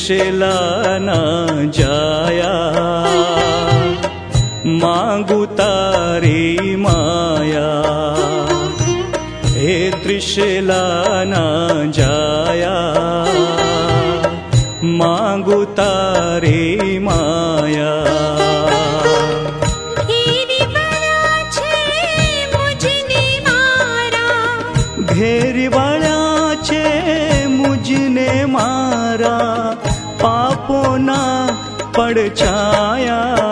त्रिशला ना जाया, मांगू तारी माया। हे त्रिशला ना जाया, मांगू तारी माया। घेरी वाळ्या छे मुझने मारा, पापों ना पड़छाया।